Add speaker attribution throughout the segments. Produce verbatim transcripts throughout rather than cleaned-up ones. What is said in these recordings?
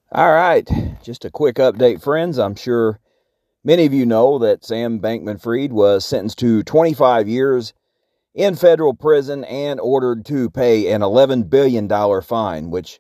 Speaker 1: All right, just a quick update, friends. I'm sure many of you know that Sam Bankman-Fried was sentenced to twenty-five years in federal prison and ordered to pay an eleven billion dollars fine, which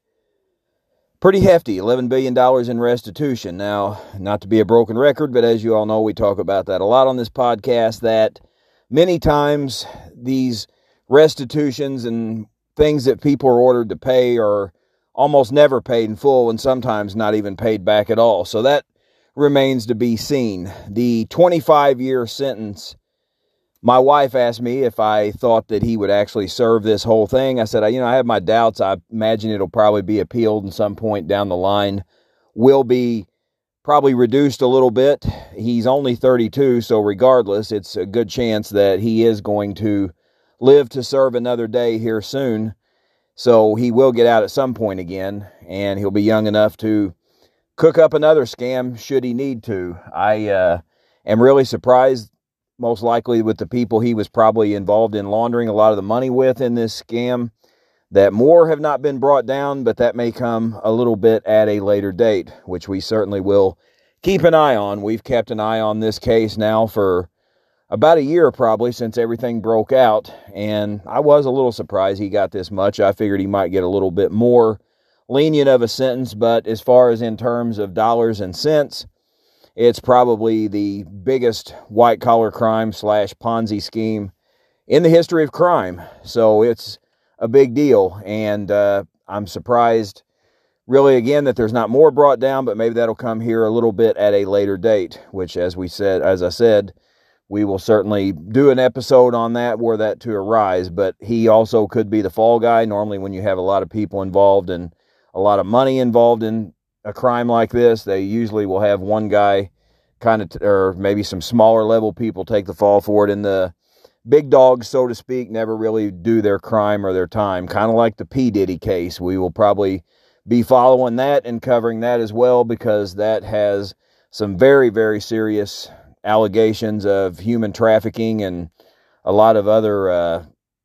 Speaker 1: pretty hefty, eleven billion dollars in restitution. Now, not to be a broken record, but as you all know, we talk about that a lot on this podcast, that many times these restitutions and things that people are ordered to pay are almost never paid in full and sometimes not even paid back at all. So that remains to be seen. The twenty-five-year sentence, my wife asked me if I thought that he would actually serve this whole thing. I said, you know, I have my doubts. I imagine it'll probably be appealed in some point down the line. Will be probably reduced a little bit. He's only thirty-two, so regardless, it's a good chance that he is going to live to serve another day here soon. So he will get out at some point again, and he'll be young enough to cook up another scam should he need to. I uh, am really surprised, most likely with the people he was probably involved in laundering a lot of the money with in this scam, that more have not been brought down, but that may come a little bit at a later date, which we certainly will keep an eye on. We've kept an eye on this case now for about a year probably since everything broke out, and I was a little surprised he got this much. I figured he might get a little bit more lenient of a sentence, but as far as in terms of dollars and cents, it's probably the biggest white-collar crime slash Ponzi scheme in the history of crime. So it's a big deal, and uh, I'm surprised, really, again, that there's not more brought down, but maybe that'll come here a little bit at a later date, which, as we said, as I said, we will certainly do an episode on that were that to arise. But he also could be the fall guy. Normally when you have a lot of people involved and a lot of money involved in a crime like this, they usually will have one guy kind of, t- or maybe some smaller level people take the fall for it, and the big dogs, so to speak, never really do their crime or their time. Kind of like the P. Diddy case. We will probably be following that and covering that as well, because that has some very, very serious allegations of human trafficking and a lot of other uh,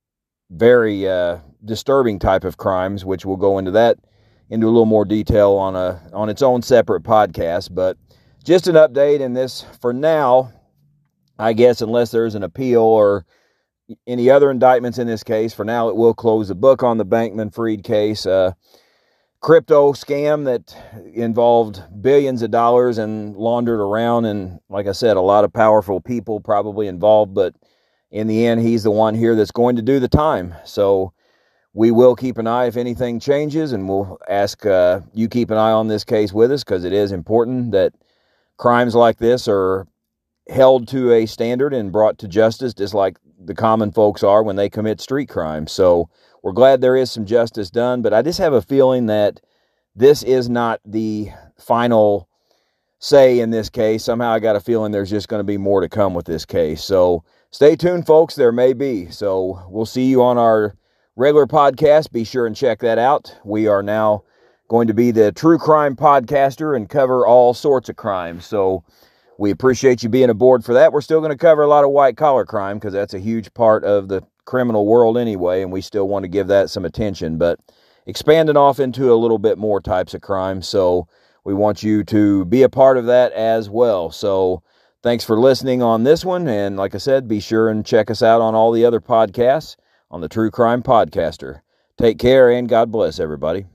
Speaker 1: very uh, disturbing type of crimes, which we'll go into that into a little more detail on a on its own separate podcast. But just an update in this for now, I guess, unless there's an appeal or any other indictments in this case. For now, it will close the book on the Bankman-Fried case. Uh, crypto scam that involved billions of dollars and laundered around, and like I said, a lot of powerful people probably involved, but in the end, he's the one here that's going to do the time. So we will keep an eye if anything changes, and we'll ask uh, you keep an eye on this case with us, because it is important that crimes like this are held to a standard and brought to justice, just like the common folks are when they commit street crime. So we're glad there is some justice done, but I just have a feeling that this is not the final say in this case. Somehow I got a feeling there's just going to be more to come with this case. So stay tuned, folks. There may be. So we'll see you on our regular podcast. Be sure and check that out. We are now going to be the True Crime Podcaster and cover all sorts of crimes. So we appreciate you being aboard for that. We're still going to cover a lot of white-collar crime, because that's a huge part of the criminal world anyway, and we still want to give that some attention, but expanding off into a little bit more types of crime. So we want you to be a part of that as well. So thanks for listening on this one, and like I said, be sure and check us out on all the other podcasts on the True Crime Podcaster. Take care, and God bless everybody.